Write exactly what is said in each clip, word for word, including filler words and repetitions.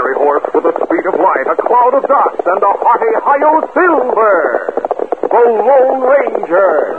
fiery horse with the speed of light, a cloud of dust, and a hearty Hi-Yo Silver, the Lone Ranger.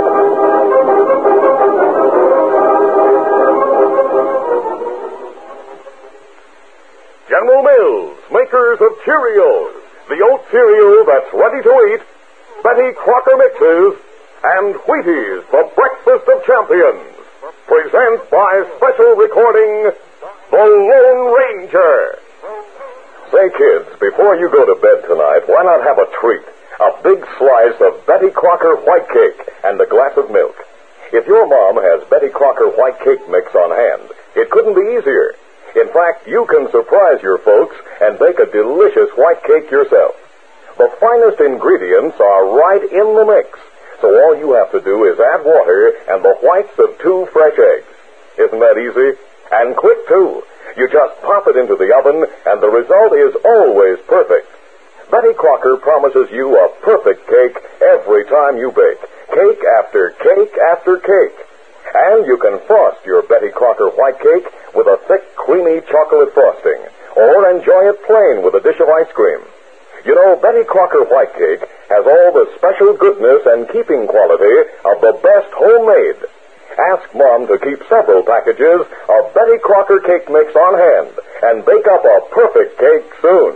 General Mills, makers of Cheerios, the oat cereal that's ready to eat, Betty Crocker Mixes, and Wheaties, the breakfast of champions, present by special recording, The Lone Ranger. Say, kids, before you go to bed tonight, why not have a treat? A big slice of Betty Crocker white cake and a glass of milk. If your mom has Betty Crocker white cake mix on hand, it couldn't be easier. In fact, you can surprise your folks and bake a delicious white cake yourself. The finest ingredients are right in the mix, so all you have to do is add water and the whites of two fresh eggs. Isn't that easy? And quick, too. You just pop it into the oven, and the result is always perfect. Betty Crocker promises you a perfect cake every time you bake. Cake after cake after cake. And you can frost your Betty Crocker white cake with a thick, creamy chocolate frosting, or enjoy it plain with a dish of ice cream. You know, Betty Crocker white cake has all the special goodness and keeping quality of the best homemade. Ask Mom to keep several packages of Betty Crocker cake mix on hand and bake up a perfect cake soon.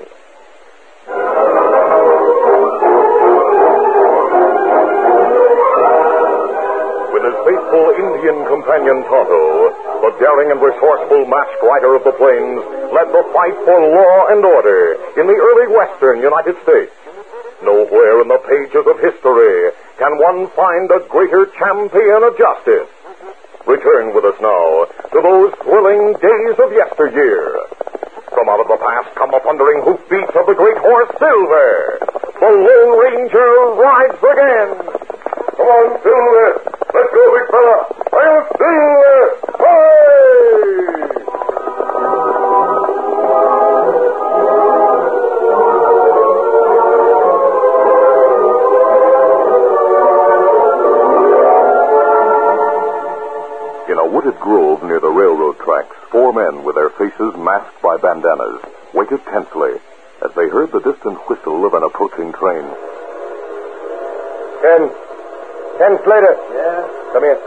With his faithful Indian companion Tonto, the daring and resourceful masked rider of the plains led the fight for law and order in the early western United States. Nowhere in the pages of history can one find a greater champion of justice. Return with us now to those thrilling days of yesteryear. From out of the past come the thundering hoofbeats of the great horse Silver. The Lone Ranger rides again. Come on, Silver. Let's go, big fella. I'm Silver. Hey! In a wooded grove near the railroad tracks, four men with their faces masked by bandanas waited tensely as they heard the distant whistle of an approaching train. Ken. Ken Slater. Yeah? Come here.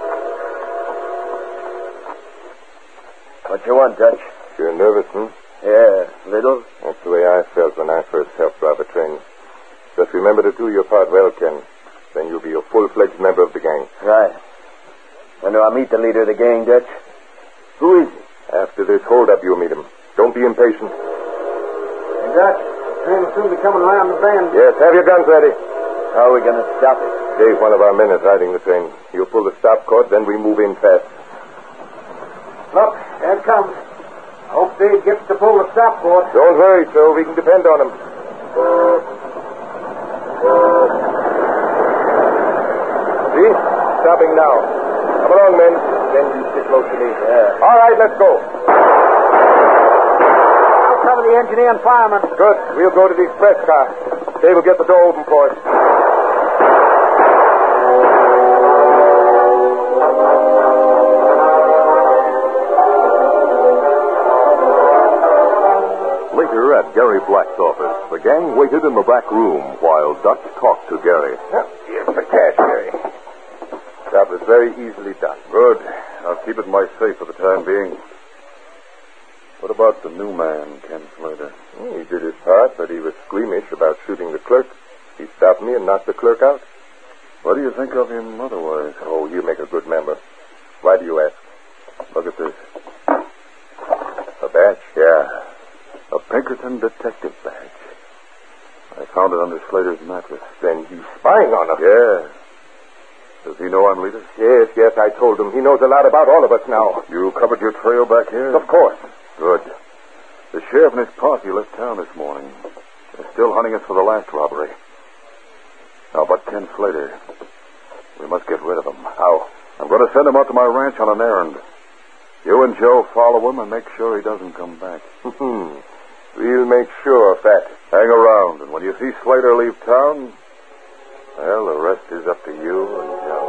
What you want, Dutch? You're nervous, hmm? Yeah, little. That's the way I felt when I first helped drive a train. Just remember to do your part well, Ken. Then you'll be a full-fledged member of the gang. Right. When do I meet the leader of the gang, Dutch? Who is he? After this hold-up, you'll meet him. Don't be impatient. Hey, Dutch, the train will soon be coming around the bend. Yes, have your guns ready. How are we going to stop it? Dave, one of our men is riding the train. He'll pull the stop cord, then we move in fast. Look, there it comes. I hope Dave gets to pull the stop cord. Don't hurry, Joe. We can depend on him. See? Stopping now. Come along, men. Then you sit close to me. Yeah. All right, let's go. I'll cover the engineer and fireman. Good. We'll go to the express car. Dave will get the door open for us. Later at Gary Black's office, the gang waited in the back room while Dutch talked to Gary. Here's the cash, Gary. Job is very easily done. Good. I'll keep it in my safe for the time being. What about the new man, Ken Slater? He did his part, but he was squeamish about shooting the clerk. He stopped me and knocked the clerk out. What do you think of him otherwise? Oh, you make a good member. Why do you ask? Look at this. A badge? Yeah. A Pinkerton detective badge. I found it under Slater's mattress. Then he's spying on us. Yeah. Does he know I'm leader? Yes, yes, I told him. He knows a lot about all of us now. You covered your trail back here? Of course. Good. The sheriff and his posse left town this morning. They're still hunting us for the last robbery. Now, but Ken Slater, we must get rid of him. How? I'm going to send him out to my ranch on an errand. You and Joe follow him and make sure he doesn't come back. We'll make sure of that. Hang around, and when you see Slater leave town, well, the rest is up to you and Joe.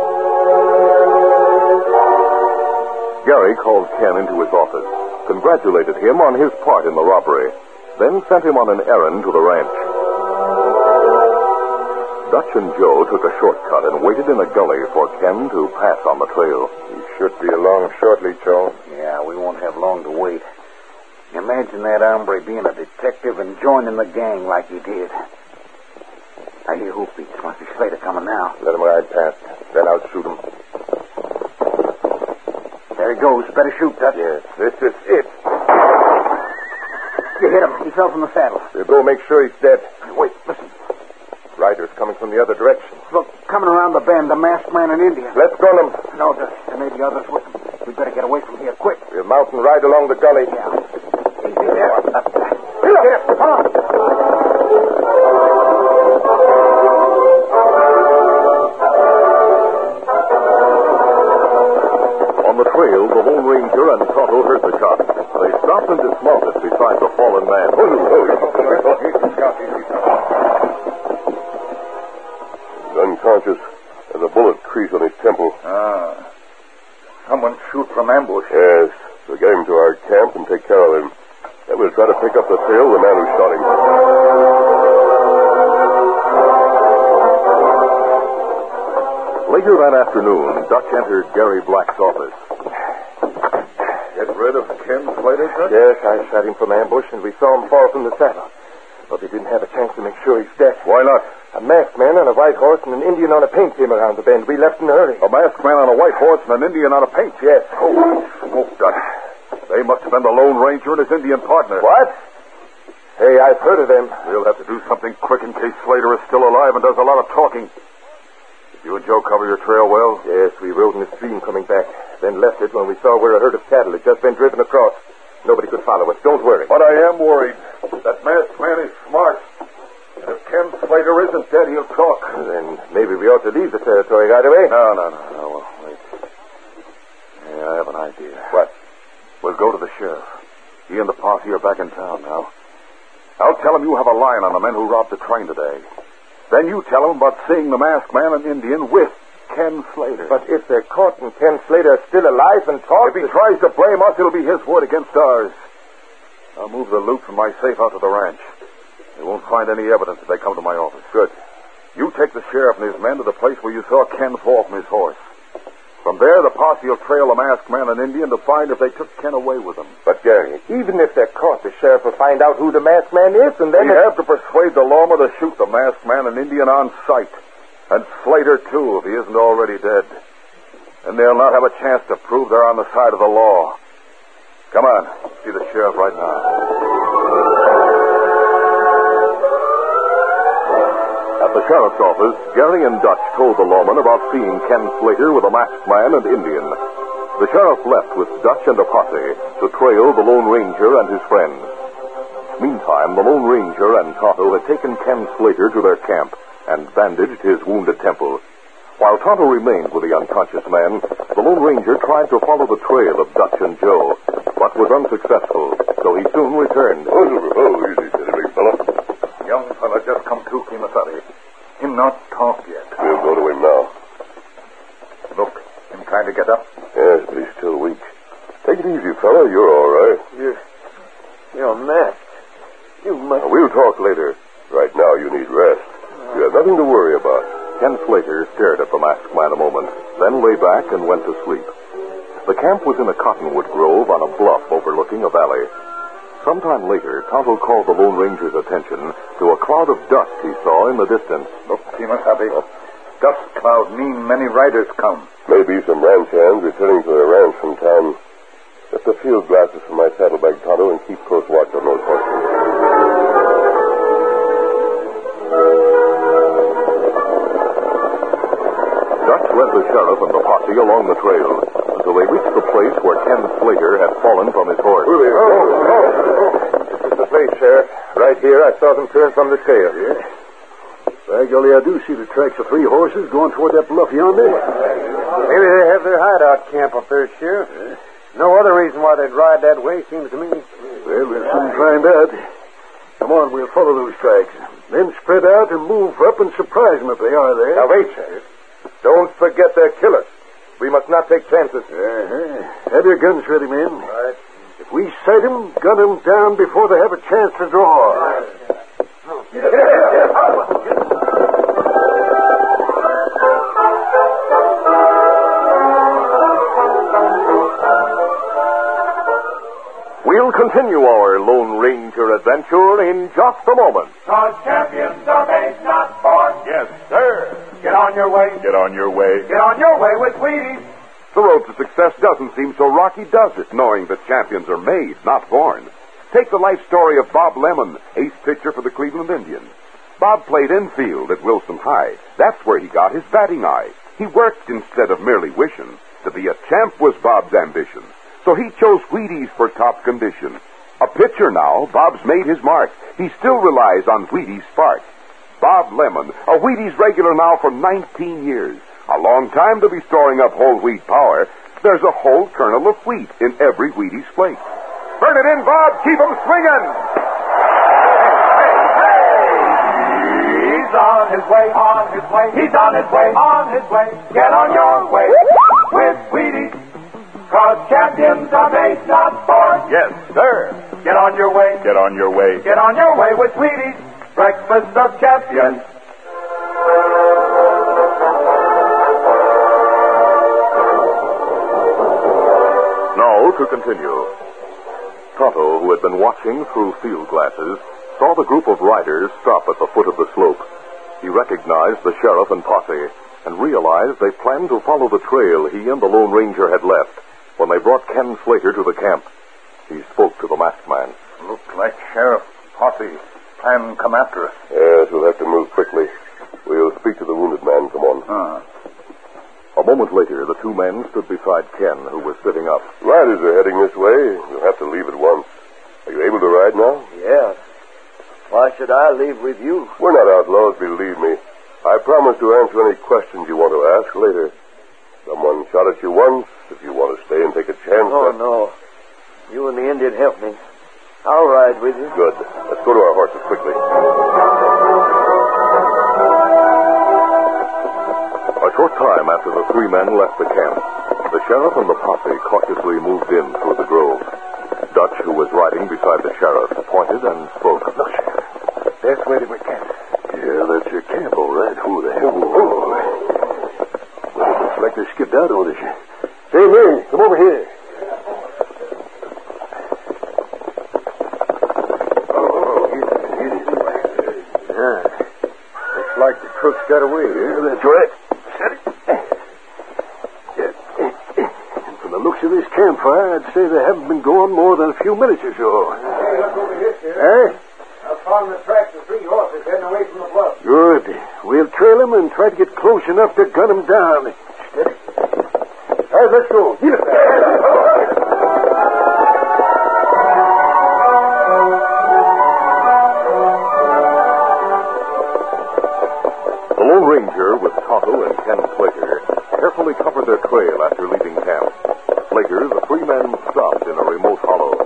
Gary called Ken into his office, congratulated him on his part in the robbery, then sent him on an errand to the ranch. Dutch and Joe took a shortcut and waited in a gully for Ken to pass on the trail. He should be along shortly, Joe. Yeah, we won't have long to wait. Imagine that hombre being a detective and joining the gang like he did. I hear hoofbeats. Must be Slater coming now. Let him ride past. Then I'll shoot him. There he goes. Better shoot, Dutch. Yes, this is it. You hit him. He fell from the saddle. We'll go make sure he's dead. Wait, listen. Riders coming from the other direction. Look, coming around the bend, the masked man in India. Let's gun him. No, Dutch. There may be others with him. We better get away from here, quick. We'll mount and ride along the gully. Yeah. Easy there. Up there. Get him. Come on. On the trail, the Lone Ranger and Tonto heard the shot. They stopped and dismounted beside the fallen man. He's unconscious. There's a bullet crease on his temple. Ah. Someone shoot from ambush. Yes. We'll get him to our camp and take care of him. Then we'll try to pick up the trail of the man who shot him. Later that afternoon, Dutch entered Gary Black's office. Get rid of Ken Slater, Dutch? Yes, I shot him from ambush, and we saw him fall from the saddle. But we didn't have a chance to make sure he's dead. Why not? A masked man on a white horse and an Indian on a paint came around the bend. We left in a hurry. A masked man on a white horse and an Indian on a paint? Yes. Holy smoke, Dutch. They must have been the Lone Ranger and his Indian partner. What? Hey, I've heard of them. We'll have to do something quick in case Slater is still alive and does a lot of talking. Did you and Joe cover your trail well? Yes, we rode in the stream coming back. Then left it when we saw where a herd of cattle had just been driven across. Nobody could follow us. Don't worry. But I am worried. That masked man is smart. And if Ken Slater isn't dead, he'll talk. Then maybe we ought to leave the territory right away. No, no, no, no. Well, wait. Yeah, I have an idea. What? We'll go to the sheriff. He and the posse are back in town now. I'll tell him you have a line on the men who robbed the train today. Then you tell him about seeing the masked man and Indian with Ken Slater. But if they're caught and Ken Slater is still alive and talks... If he tries to blame us, it'll be his word against ours. I'll move the loot from my safe out to the ranch. They won't find any evidence if they come to my office. Good. You take the sheriff and his men to the place where you saw Ken fall from his horse. From there, the posse will trail the masked man and Indian to find if they took Ken away with them. But, Gary, even if they're caught, the sheriff will find out who the masked man is, and then... We have to persuade the lawman to shoot the masked man and Indian on sight. And Slater, too, if he isn't already dead. And they'll not have a chance to prove they're on the side of the law. Come on. See the sheriff right now. At the sheriff's office, Gary and Dutch told the lawman about seeing Ken Slater with a masked man and Indian. The sheriff left with Dutch and a posse to trail the Lone Ranger and his friends. Meantime, the Lone Ranger and Tonto had taken Ken Slater to their camp and bandaged his wounded temple. While Tonto remained with the unconscious man, the Lone Ranger tried to follow the trail of Dutch and Joe, but was unsuccessful, so he soon returned. Oh, oh easy, big fella. Young fella just come to, Kimasabi. Him not talk yet. We'll go to him now. Look, him trying to get up? Yes, but he's still weak. Take it easy, fella. You're all right. You're... You're masked. You must... Now, we'll talk later. Right now, you need rest. You have nothing to worry about. Ken Slater stared at the masked man a moment, then lay back and went to sleep. The camp was in a cottonwood grove on a bluff overlooking a valley. Sometime later, Tonto called the Lone Ranger's attention to a cloud of dust he saw in the distance. Look, Kimasabi. Oh. Dust cloud mean many riders come. Maybe some ranch hands returning to their ranch from town. Get the field glasses from my saddlebag, Tonto, and keep close watch on those horses. Dutch led the sheriff and the posse along the trail until they reached the place where Ken Slater had fallen from his horse. Oh, oh, oh. This is the place, Sheriff. Right here, I saw them turn from the trail. Yeah. By golly, I do see the tracks of three horses going toward that bluff yonder. Maybe they have their hideout camp up there, Sheriff. Yeah. No other reason why they'd ride that way, seems to me. Well, we'll soon find out. Come on, we'll follow those tracks. Then spread out and move up and surprise them if they are there. Now, wait, Sheriff. Don't forget they're killers. We must not take chances. Uh-huh. Have your guns ready, men. All right. If If we sight him, gun him down before they have a chance to draw. We'll continue our Lone Ranger adventure in just a moment. Cause champions are made, not born. Yes, sir. Get on your way. Get on your way. Get on your way with Wheaties. The road to success doesn't seem so rocky, does it, knowing that champions are made, not born? Take the life story of Bob Lemon, ace pitcher for the Cleveland Indians. Bob played infield at Wilson High. That's where he got his batting eye. He worked instead of merely wishing. To be a champ was Bob's ambition. So he chose Wheaties for top condition. A pitcher now, Bob's made his mark. He still relies on Wheaties' spark. Bob Lemon, a Wheaties regular now for nineteen years. A long time to be storing up whole wheat power. There's a whole kernel of wheat in every Wheaties flake. Burn it in, Bob. Keep 'em swinging. He's on his way, on his way. He's on his way, on his way. Get on your way with Wheaties. Cause champions are made, not born. Yes, sir. Get on your way. Get on your way. Get on your way with Wheaties. Breakfast of champions. Now to continue. Tonto, who had been watching through field glasses, saw the group of riders stop at the foot of the slope. He recognized the sheriff and posse and realized they planned to follow the trail he and the Lone Ranger had left when they brought Ken Slater to the camp. He spoke to the masked man. Looks like Sheriff Posse plan to come after us. Yes, we'll have to move quickly. We'll speak to the wounded man. Come on. Uh. A moment later, the two men stood beside Ken, who was sitting up. Riders are heading this way. We'll have to leave at once. Are you able to ride now? Yes. Why should I leave with you? We're not outlaws, believe me. I promise to answer any questions you want to ask later. Someone shot at you once. If you want to stay and take a chance... Oh, I... no. You and the Indian help me. I'll ride with you. Good. Let's go to our horses quickly. A short time after the three men left the camp, the sheriff and the posse cautiously moved in through the grove. Dutch, who was riding beside the sheriff, pointed and spoke. Look, Sheriff. That's where they were camped. Yeah, that's your camp, all right. Who the hell? Oh. Well, it looks like they skipped out on us. Hey, man, come over here. Like the crooks got away. Yeah, that's right. Steady. Yeah. And from the looks of this campfire, I'd say they haven't been gone more than a few minutes or so. Hey, look over here, Sheriff. Eh? I found the tracks of three horses heading away from the bluff. Good. We'll trail them and try to get close enough to gun them down. Steady. All right, let's go. Get it. The Lone Ranger, with Tonto and Ken Slater, carefully covered their trail after leaving camp. Later, the three men stopped in a remote hollow.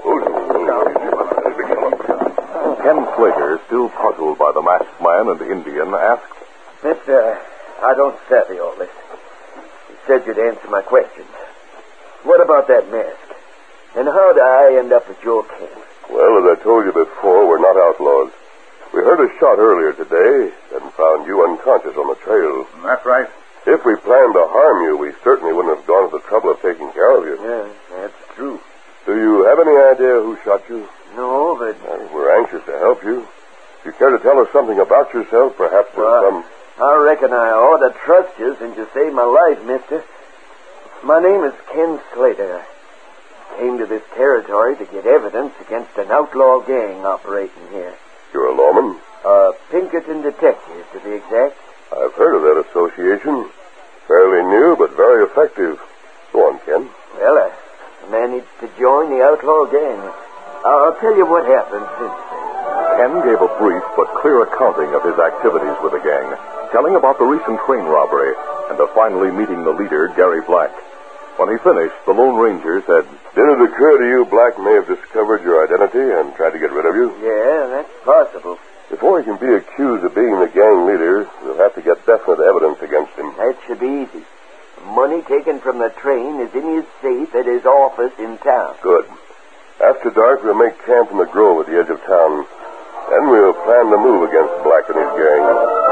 Ken Slater, still puzzled by the masked man and the Indian, asked, Mister, I don't savvy all this. You said you'd answer my questions. What about that mask? And how'd I end up at your camp? Well, as I told you before, we're not outlaws. We heard a shot earlier today and found you unconscious on the trail. That's right. If we planned to harm you, we certainly wouldn't have gone to the trouble of taking care of you. Yeah, that's true. Do you have any idea who shot you? No, but... Well, we're anxious to help you. If you care to tell us something about yourself, perhaps there's Well, some... I reckon I ought to trust you since you saved my life, mister. My name is Ken Slater. I came to this territory to get evidence against an outlaw gang operating here. You're a lawman? Uh, Pinkerton Detectives, to be exact. I've heard of that association. Fairly new, but very effective. Go on, Ken. Well, I managed to join the outlaw gang. I'll tell you what happened since then. Ken gave a brief but clear accounting of his activities with the gang, telling about the recent train robbery and of finally meeting the leader, Gary Black. When he finished, the Lone Ranger said, Did it occur to you Black may have discovered your identity and tried to get rid of you? Yeah, that's possible. Before he can be accused of being the gang leader, we'll have to get definite evidence against him. That should be easy. The money taken from the train is in his safe at his office in town. Good. After dark, we'll make camp in the grove at the edge of town. Then we'll plan to move against Black and his gang.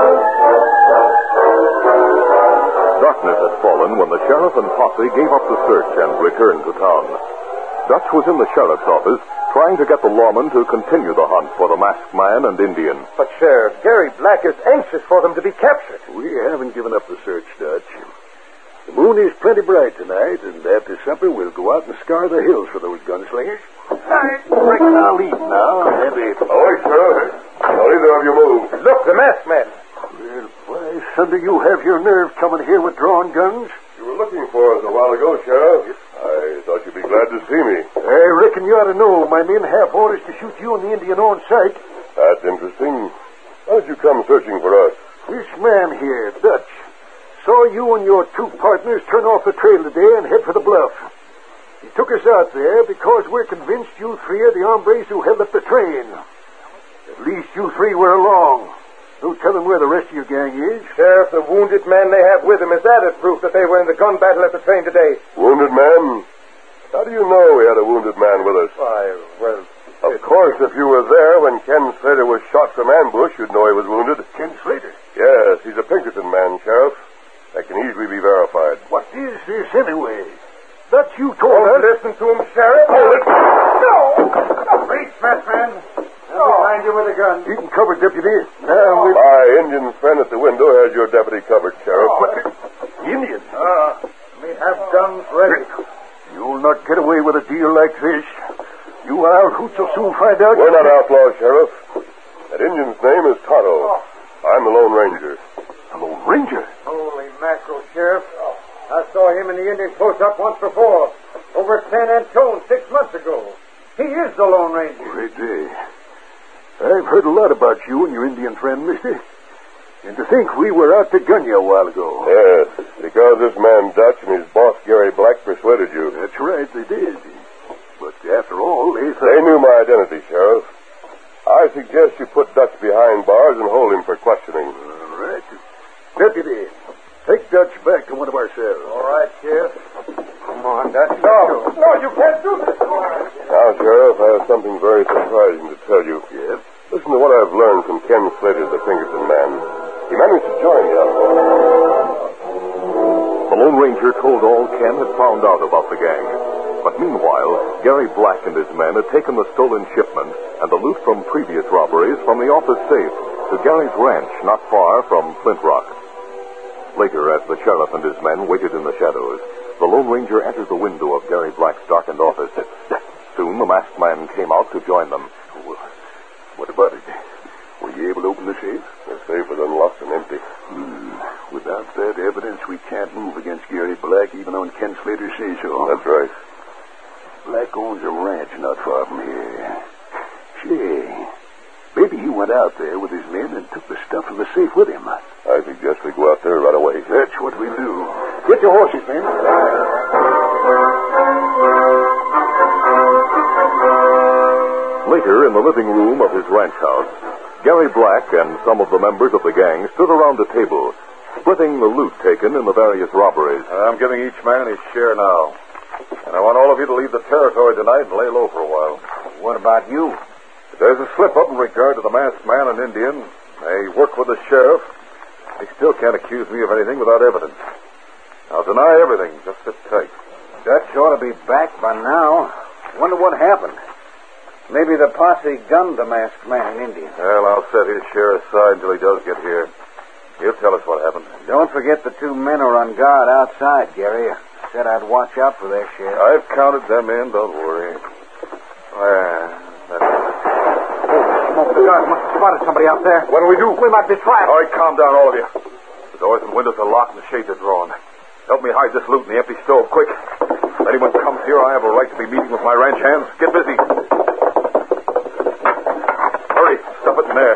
Darkness had fallen when the sheriff and posse gave up the search and returned to town. Dutch was in the sheriff's office, trying to get the lawman to continue the hunt for the masked man and Indian. But, Sheriff, Gary Black is anxious for them to be captured. We haven't given up the search, Dutch. The moon is plenty bright tonight, and after supper we'll go out and scour the hills for those gunslingers. I reckon I'll leave now. Maybe. Oh, wait, Sheriff. Don't either of you move. Look, the masked man. Well, why, Sunday, you have your nerve coming here with drawn guns? You were looking for us a while ago, Sheriff. I thought you'd be glad to see me. I reckon you ought to know my men have orders to shoot you and the Indian on sight. That's interesting. Why did you come searching for us? This man here, Dutch, saw you and your two partners turn off the trail today and head for the bluff. He took us out there because we're convinced you three are the hombres who held up the train. At least you three were along. No telling where the rest of your gang is. Sheriff, the wounded man they have with them is added proof that they were in the gun battle at the train today. Wounded man? How do you know we had a wounded man with us? Why, well... Of course, if you were there when Ken Slater was shot from ambush, you'd know he was wounded. Ken Slater? Yes, he's a Pinkerton man, Sheriff. That can easily be verified. What is this anyway? That you told Don't us? listen to him, Sheriff. Hold it. No! No! Reach, masked man. No. Behind you with a gun. You can cover, Deputy. Now we... My Indian friend at the window has your deputy covered, Sheriff. What? Indian? Ah, we have guns ready. You'll not get away with a deal like this. You wild hoots will soon find out. We're not outlaws, Sheriff. That Indian's name is Tonto. I'm the Lone Ranger. The Lone Ranger? Holy mackerel, Sheriff. I saw him in the Indian close up once before. Over at San Antone six months ago. He is the Lone Ranger. Great day. I've heard a lot about you and your Indian friend, mister. And to think we were out to gun you a while ago. Yes, because this man Dutch and his boss Gary Black persuaded you. That's right, they did. But after all, they thought... They knew my identity, Sheriff. I suggest you put Dutch behind bars and hold him for questioning. All right. Deputy, take Dutch back to one of our cells. All right, Sheriff. Come on, Dutch. No, no, you can't do this. Now, Sheriff, I have something very surprising to tell you. Yes? Listen to what I've learned from Ken Slater, the Pinkerton man. He managed to join the outlaws. The Lone Ranger told all Ken had found out about the gang. But meanwhile, Gary Black and his men had taken the stolen shipment and the loot from previous robberies from the office safe to Gary's ranch not far from Flint Rock. Later, as the sheriff and his men waited in the shadows, the Lone Ranger entered the window of Gary Black's darkened office. Soon the masked man came out to join them. What about it? Were you able to open the safe? The safe was unlocked and empty. Hmm. Without that evidence, we can't move against Gary Black, even on Ken Slater's say-so. That's right. Black owns a ranch not far from here. Say, maybe he went out there with his men and took the stuff from the safe with him. I suggest we go out there right away. That's what we do. Get your horses, men. Later, in the living room of his ranch house, Gary Black and some of the members of the gang stood around a table, splitting the loot taken in the various robberies. I'm giving each man his share now. And I want all of you to leave the territory tonight and lay low for a while. What about you? If there's a slip-up in regard to the masked man and Indian, they work with the sheriff. They still can't accuse me of anything without evidence. I'll deny everything. Just sit tight. Dutch ought to be back by now. Wonder what happened. Maybe the posse gunned the masked man and Indian. Well, I'll set his share aside until he does get here. He'll tell us what happened. Don't forget the two men are on guard outside, Gary. Said I'd watch out for their share. I've counted them in, don't worry. Well, that's it. Oh, smoke. The guards must have spotted somebody out there. What do we do? We might be trapped. All right, calm down, all of you. The doors and windows are locked and the shades are drawn. Help me hide this loot in the empty stove, quick. If anyone comes here, I have a right to be meeting with my ranch hands. Get busy. Hurry, stuff it in there.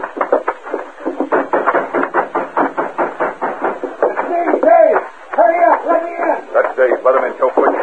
Dave, Dave, hurry up, let me in. That's Dave. Let him in, Joe, quick.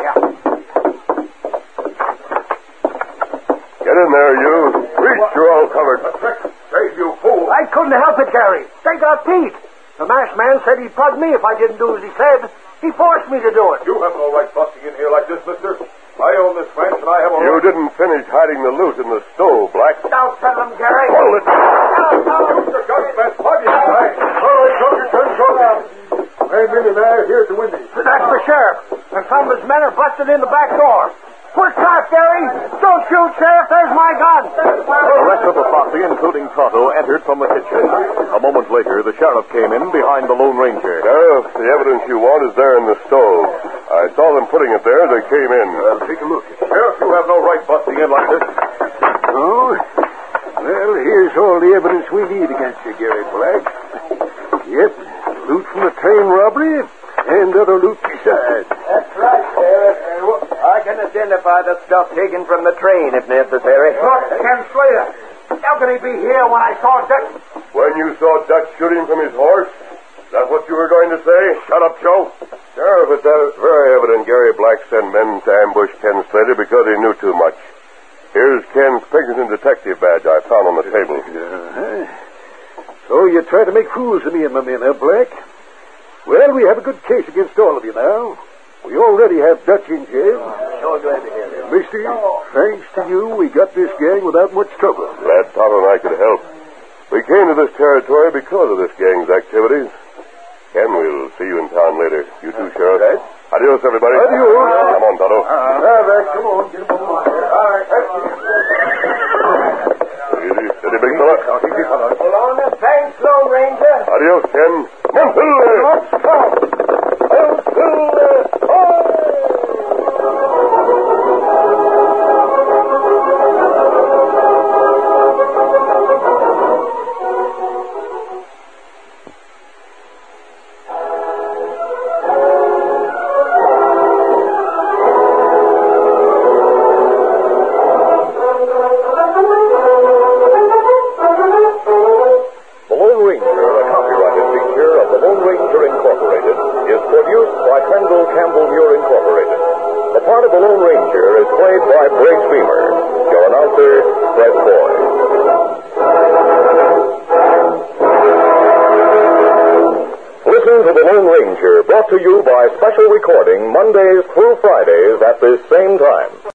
Get in there, you. Reach, you're all covered. Dave, you fool. I couldn't help it, Gary. They got Pete. The masked man said he'd plug me if I didn't do as he said. He forced me to do it. You have no right busting in here like this, mister. I own this ranch, and I have a... You didn't finish hiding the loot in the stove, Black. Don't send them, Gary. Hold it. Mister Gunny, man, plug it. All right, Joker, turn it over. Hey, Minnie and I are here at the window. That's the sheriff. And some of his men are busted in the back door. Quick shot, Gary. Don't shoot, Sheriff. There's my gun. The rest of the posse, including Tonto, entered from the kitchen. A moment later, the sheriff came in behind the Lone Ranger. Sheriff, the evidence you want is there in the stove. I saw them putting it there as they came in. Well, take a look. Sheriff, you have no right busting in like this. Oh? Well, here's all the evidence we need against you, Gary Black. Yep, loot from the train robbery and other loot besides. That's right, Sheriff. I can identify the stuff taken from the train if necessary. Look, Ken Slater. How can he be here when I saw Dutch? When you saw Dutch shooting from his horse? Is that what you were going to say? Shut up, Joe. Sheriff, it's uh, very evident Gary Black sent men to ambush Ken Slater because he knew too much. Here's Ken's Pinkerton detective badge I found on the table. Uh-huh. So you try to make fools of me and my men, huh, Black? Well, we have a good case against all of you now. We already have Dutch in jail. Sure glad to hear it. Mister, thanks to you, we got this gang without much trouble. Glad Tonto and I could help. We came to this territory because of this gang's activities. Ken, we'll see you in town later. You too, Sheriff. Right. Adios, everybody. Adios. Come on, Tonto. Uh, all right, come on, get him on. All right. Easy, steady, big fella. So long as thanks, Lone Ranger. Adios, Ken. Let's go. The Lone Ranger, a copyrighted feature of the Lone Ranger Incorporated, is produced by Kendall Campbell Muir Incorporated. The part of the Lone Ranger is played by Briggs Beamer. Your announcer, Fred Boyd. Listen to the Lone Ranger, brought to you by special recording Mondays through Fridays at this same time.